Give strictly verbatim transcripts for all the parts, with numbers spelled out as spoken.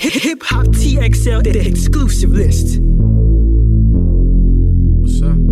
Hip Hop T X L, the exclusive list. What's up?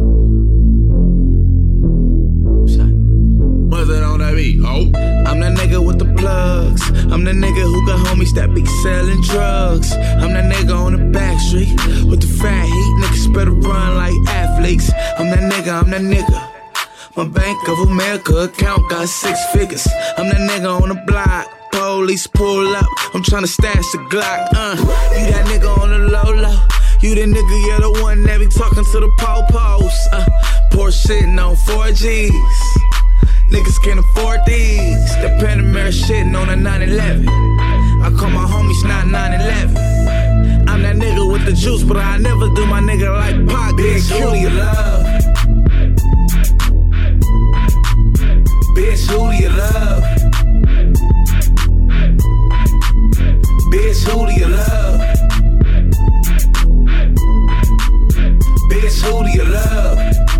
What's up? What's that on that beat? Oh, I'm that nigga with the plugs. I'm the nigga who got homies that be selling drugs. I'm that nigga on the back street with the fat heat. Niggas better run like athletes. I'm that nigga, I'm that nigga. My Bank of America account got six figures. I'm that nigga on the block. Police pull up, I'm tryna stash the Glock. Uh, you that nigga on the low low. You the nigga, you're the one that be talking to the po-pos. Uh, Porsche sitting on four G's. Niggas can't afford these. The Panamera shitting on a nine eleven. I call my homies not nine eleven. I'm that nigga with the juice, but I never do my nigga like Pac. Bitch, who do you love? Bitch, who do you love? Bitch, who do you love? Bitch, who do you love?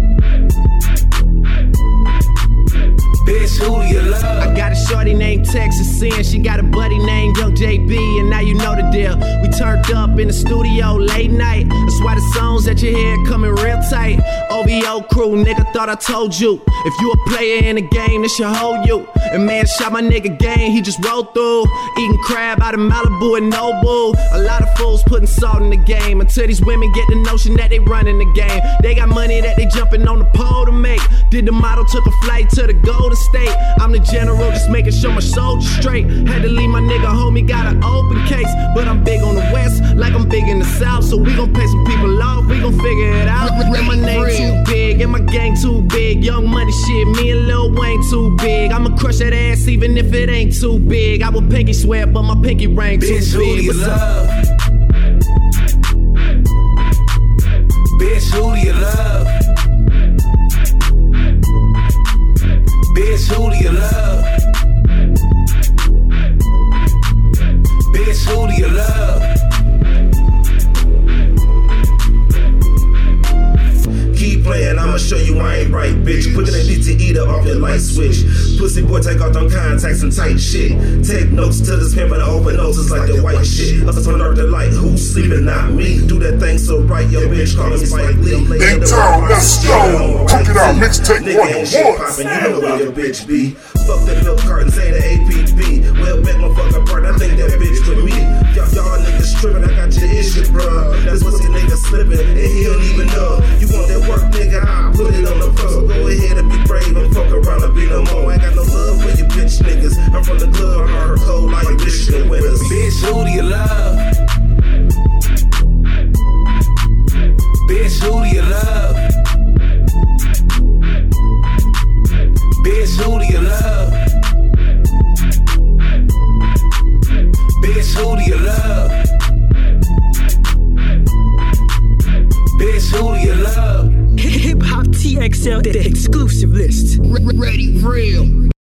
Bitch, who do you love? I got a shorty named Texas Sin. She got a buddy named Young J B, and now you know the deal. We turned up in the studio late night. That's why the songs that you hear coming real tight. O V O crew, nigga, thought I told you. If you a player in the game, this should hold you. And man shot my nigga game, he just rolled through. Eating crab out of Malibu and Nobu. A lot of fools putting salt in the game until these women get the notion that they running the game. They got money that they jumping on the pole to make. Did the model, took a flight to the Golden State. I'm the general, just making sure my soldiers straight. Had to leave my nigga homie, got an open case. But I'm big on the west, like I'm big in the south. So we gon' pay some people off, we gon' figure it out. And my name too big, and my gang too big. Young money shit, me and Lil Wayne too big. I'ma crush that ass even if it ain't too big. I would pinky swear, but my pinky ring too Bitch, big. Who do you love? Bitch, who do you love? Bitch, who do you love? Bitch, who do you love? Keep playing, I'ma show you I ain't right, bitch. Put that D T E to off your light switch. Pussy boy, take off them contacts and tight shit. Take notes to this pimp and open noses like the white shit. Let's turn off the light, who's sleeping, not me. Do that thing so right, your bitch call me Spike Lee. In town, let's go. Cook it out, mixtape one to one. You know where your bitch be. Fuck the milk carton, say the A P B. Well, make my fuck apart, I think that bitch with me. Y'all, y'all niggas tripping, I got your issue, bruh. That's what's your nigga slipping, and he don't even know. You want that work, nigga, I'll put it on the floor. So go ahead and be brave and fuck around and be no more. I ain't got no love for you bitch niggas. I'm from the club, I heard cold like Michigan winners. Bitch, who do you love? Bitch, who do you love? Bitch, who do you love? Bitch, who do you love? Bitch, who do you love? Hip Hop T X L, the exclusive list. Ready, real.